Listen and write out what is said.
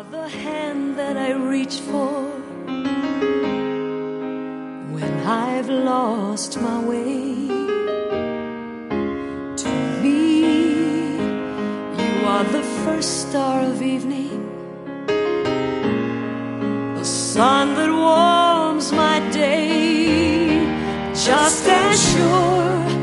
the hand that I reach for when I've lost my way. To me, you are the first star of evening, the sun that warms my day, just as sure